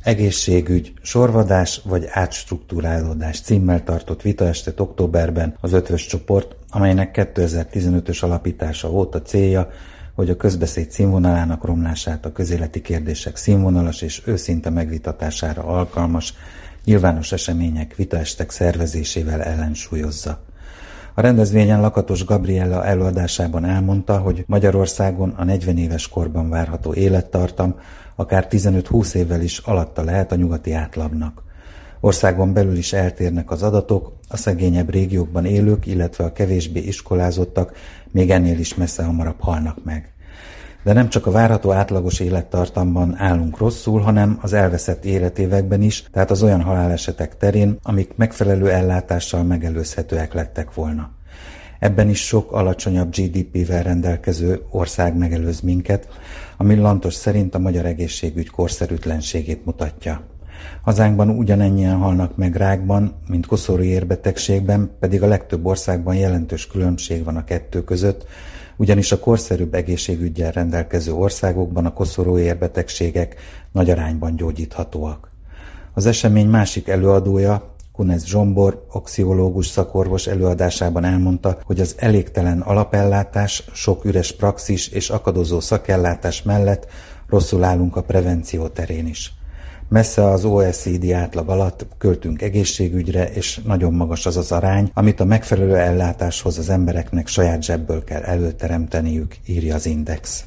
Egészségügy, sorvadás vagy átstruktúrálódás címmel tartott vitaestet októberben az Ötvös csoport, amelynek 2015-ös alapítása óta célja, hogy a közbeszéd színvonalának romlását a közéleti kérdések színvonalas és őszinte megvitatására alkalmas nyilvános események, vitaestek szervezésével ellensúlyozza. A rendezvényen Lakatos Gabriella előadásában elmondta, hogy Magyarországon a 40 éves korban várható élettartam akár 15-20 évvel is alatta lehet a nyugati átlagnak. Országon belül is eltérnek az adatok, a szegényebb régiókban élők, illetve a kevésbé iskolázottak még ennél is messze hamarabb halnak meg. De nem csak a várható átlagos élettartamban állunk rosszul, hanem az elveszett életévekben is, tehát az olyan halálesetek terén, amik megfelelő ellátással megelőzhetőek lettek volna. Ebben is sok alacsonyabb GDP-vel rendelkező ország megelőz minket, ami Lantos szerint a magyar egészségügy korszerűtlenségét mutatja. Hazánkban ugyanennyien halnak meg rákban, mint koszorúi érbetegségben, pedig a legtöbb országban jelentős különbség van a kettő között, ugyanis a korszerűbb egészségüggyel rendelkező országokban a koszorúi érbetegségek nagy arányban gyógyíthatóak. Az esemény másik előadója, Kunesz Zsombor, oxiológus szakorvos előadásában elmondta, hogy az elégtelen alapellátás, sok üres praxis és akadozó szakellátás mellett rosszul állunk a prevenció terén is. Messze az OECD átlag alatt költünk egészségügyre, és nagyon magas az az arány, amit a megfelelő ellátáshoz az embereknek saját zsebből kell előteremteniük, írja az Index.